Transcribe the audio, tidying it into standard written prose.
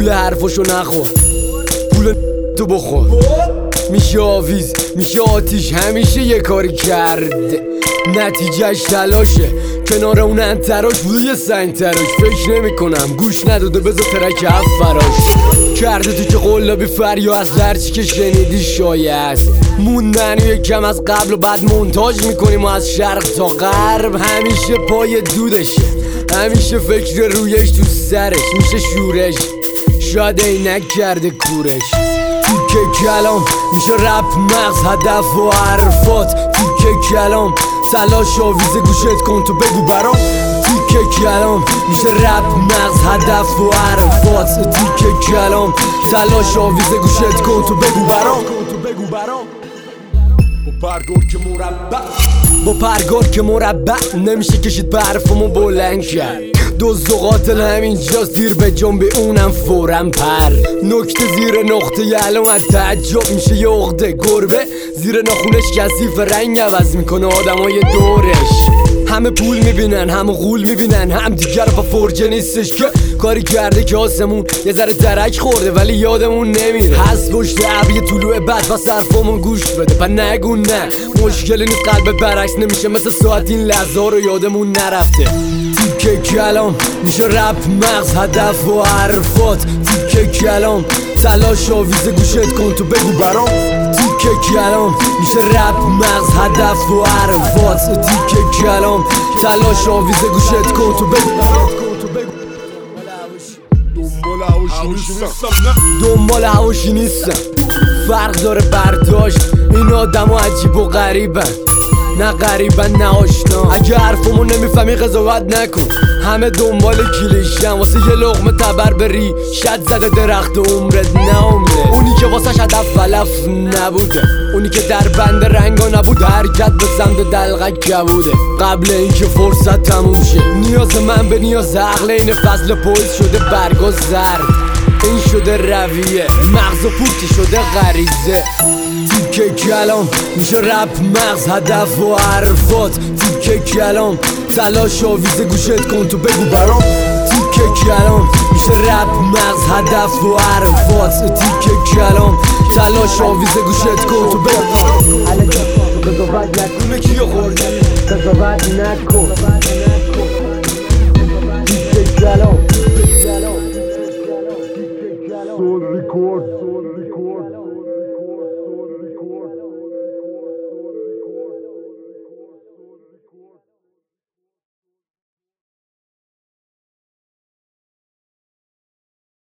پول حرفشو نخور، پول تو بخور. میشه آویز میشه آتیش، همیشه یه کاری کرده نتیجهش تلاشه. کنار اون انتراش بوده یه سنگ تراش. فکر نمی کنم گوش نداده بذار ترک هفت فراش کرده تو که قلابی فریا از هرچی که شنیدی شایع است. موندن یکم از قبل و بعد مونتاژ میکنیم و از شرق تا غرب. همیشه پای دودشه، همیشه فکر رویش تو سرش. میشه شورش شاید عینک کرده کورش. تیکه کلام میشه رپ مغز هدف و حرفات. تیکه کلام تلاش آویز گوشت کن تو بگو برام. تیکه کلام میشه رپ مغز هدف و حرفات. تیکه کلام تلاش آویز گوشت کن تو بگو برام. با پرگار که مربع نمیشه کشید برفمو بلند کرد. دزد و قاتل همینجاست دیر به جنبی اونم فورم پر. نکته زیر نقطه یعلم از تعجب میشه یه عقده. گربه زیر ناخونش کثیف رنگ عوض میکنه آدمای دورش. همه پول میبینن همه غول میبینن، هم دیگر با فرجه نیستش که کاری کرده که آسمون یه ذره درک خورده ولی یادمون نمیره. هست پشت عبیه طلوع بد و صرفمون گوش بده پا نگو نه. مشکلی نیست قلب برعکس نمیشه مثل ساعت این لحظه رو یادمون نرفته. تیکه کلام میشه رپ مغز هدف و حرفات. تیکه کلام تلاش آویز گوشت کن تو بگو برام. تیکه کلام میشه رپ مغز هدف و حرفات. تیکه کلام تلاش آویز گوشت کن تو بگو برام. دنبال هواشی نیستم، فرق داره برداشت. این آدم ها عجیب و غریبن، نه غریبن نه آشنا. اگه حرفمو نمیفهمی قضاوت نکن، همه دنبال کلیشن. واسه یه لقمه تبر بری شد زده درخت عمرت نامله. اونی که واسه هدف ولف نبوده، اونی که در بند رنگا نبود حرکت به سمت دلغک کبوده. قبل اینکه فرصت تموم شه نیاز من به نیاز عقل. این فصل پویز شده برگا زرد، این شده رویه مغز و پوتی شده غریزه. تیکه کلام میشه رپ مغز هدف و حرفات. تیکه کلام تلاش آویز گوشت کن تو بگو برام. تیکه کلام میشه رپ مغز هدف و حرفات. تیکه کلام تلاش آویز گوشت کن تو بگو برام. قضاوت نکنه کیو خوردی قضاوت نکن. تیکه کلام Soul record